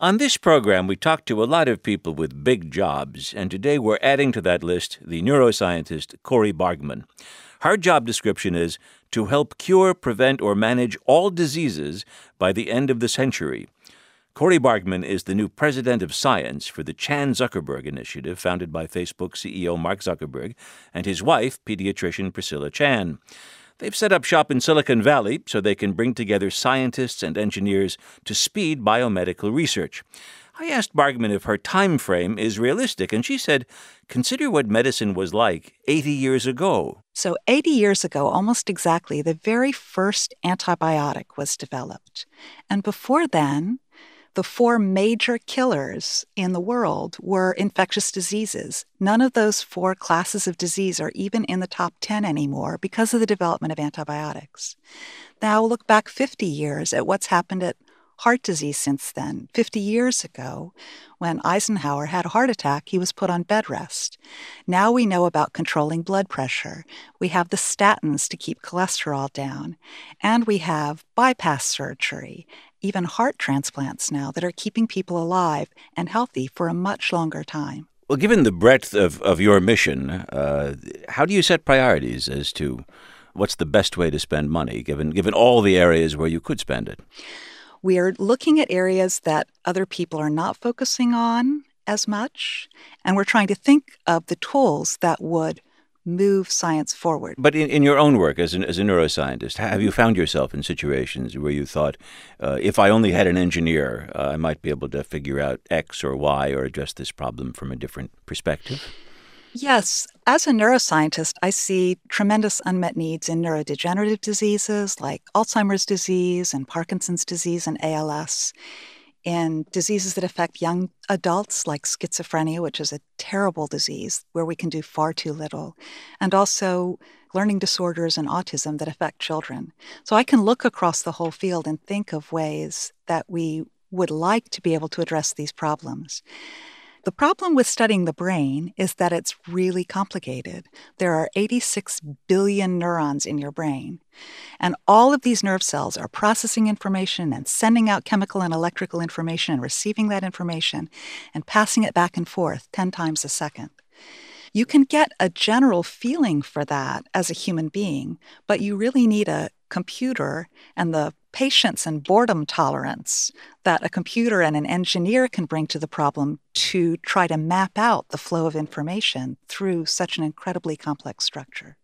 On this program, we talk to a lot of people with big jobs, and today we're adding to that list the neuroscientist Corey Bargmann. Her job description is to help cure, prevent, or manage all diseases by the end of the century. Corey Bargmann is the new president of science for the Chan Zuckerberg Initiative, founded by Facebook CEO Mark Zuckerberg and his wife, pediatrician Priscilla Chan. They've set up shop in Silicon Valley so they can bring together scientists and engineers to speed biomedical research. I asked Bargmann if her time frame is realistic, and she said, consider what medicine was like 80 years ago. So 80 years ago, almost exactly, the very first antibiotic was developed. And before then, the four major killers in the world were infectious diseases. None of those four classes of disease are even in the top 10 anymore because of the development of antibiotics. Now look back 50 years at what's happened at heart disease since then. 50 years ago, when Eisenhower had a heart attack, he was put on bed rest. Now we know about controlling blood pressure. We have the statins to keep cholesterol down. And we have bypass surgery, even heart transplants now that are keeping people alive and healthy for a much longer time. Well, given the breadth of your mission, how do you set priorities as to what's the best way to spend money, given all the areas where you could spend it? We are looking at areas that other people are not focusing on as much, and we're trying to think of the tools that would move science forward. But in your own work as a neuroscientist, have you found yourself in situations where you thought, if I only had an engineer, I might be able to figure out X or Y or address this problem from a different perspective? Yes. As a neuroscientist, I see tremendous unmet needs in neurodegenerative diseases like Alzheimer's disease and Parkinson's disease and ALS, in diseases that affect young adults like schizophrenia, which is a terrible disease where we can do far too little, and also learning disorders and autism that affect children. So I can look across the whole field and think of ways that we would like to be able to address these problems. The problem with studying the brain is that it's really complicated. There are 86 billion neurons in your brain, and all of these nerve cells are processing information and sending out chemical and electrical information and receiving that information and passing it back and forth 10 times a second. You can get a general feeling for that as a human being, but you really need a computer and the patience and boredom tolerance that a computer and an engineer can bring to the problem to try to map out the flow of information through such an incredibly complex structure.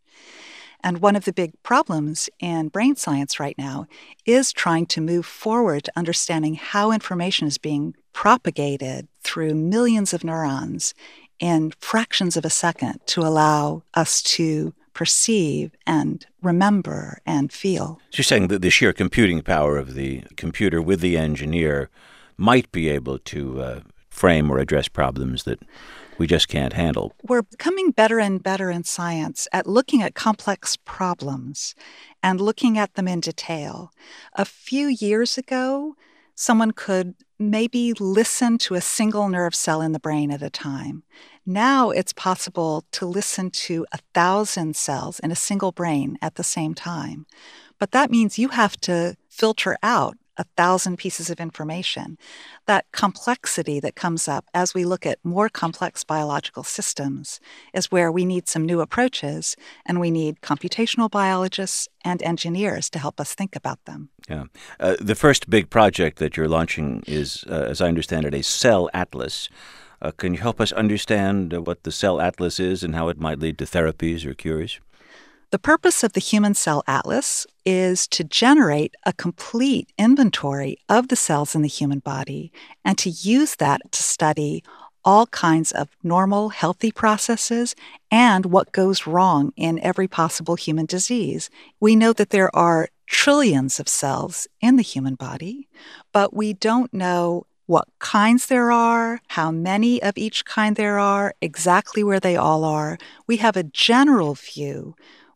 And one of the big problems in brain science right now is trying to move forward to understanding how information is being propagated through millions of neurons in fractions of a second to allow us to perceive and remember and feel. So you're saying that the sheer computing power of the computer with the engineer might be able to frame or address problems that we just can't handle. We're becoming better and better in science at looking at complex problems and looking at them in detail. A few years ago, someone could maybe listen to a single nerve cell in the brain at a time. Now it's possible to listen to 1,000 cells in a single brain at the same time. But that means you have to filter out 1,000 pieces of information. That complexity that comes up as we look at more complex biological systems is where we need some new approaches, and we need computational biologists and engineers to help us think about them. Yeah. The first big project that you're launching is, as I understand it, a cell atlas. Can you help us understand what the cell atlas is and how it might lead to therapies or cures? The purpose of the Human Cell Atlas is to generate a complete inventory of the cells in the human body and to use that to study all kinds of normal, healthy processes and what goes wrong in every possible human disease. We know that there are trillions of cells in the human body, but we don't know what kinds there are, how many of each kind there are, exactly where they all are. We have a general view.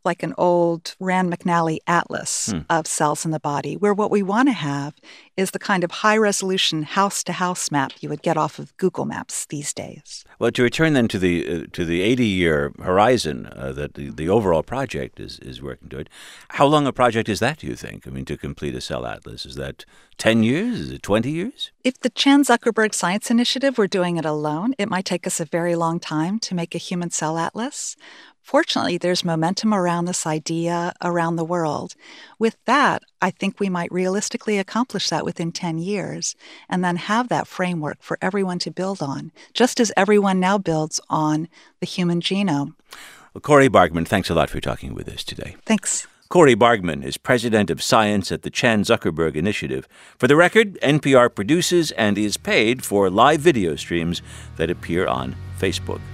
like an old Rand McNally atlas of cells in the body, where what we want to have is the kind of high-resolution house-to-house map you would get off of Google Maps these days. Well, to return then to the 80-year horizon that the overall project is working toward, how long a project is that, do you think? I mean, to complete a cell atlas, is that 10 years? Is it 20 years? If the Chan Zuckerberg Science Initiative were doing it alone, it might take us a very long time to make a human cell atlas. Fortunately, there's momentum around this idea around the world. With that, I think we might realistically accomplish that within 10 years and then have that framework for everyone to build on, just as everyone now builds on the human genome. Well, Corey Bargmann, thanks a lot for talking with us today. Thanks. Corey Bargmann is president of science at the Chan Zuckerberg Initiative. For the record, NPR produces and is paid for live video streams that appear on Facebook.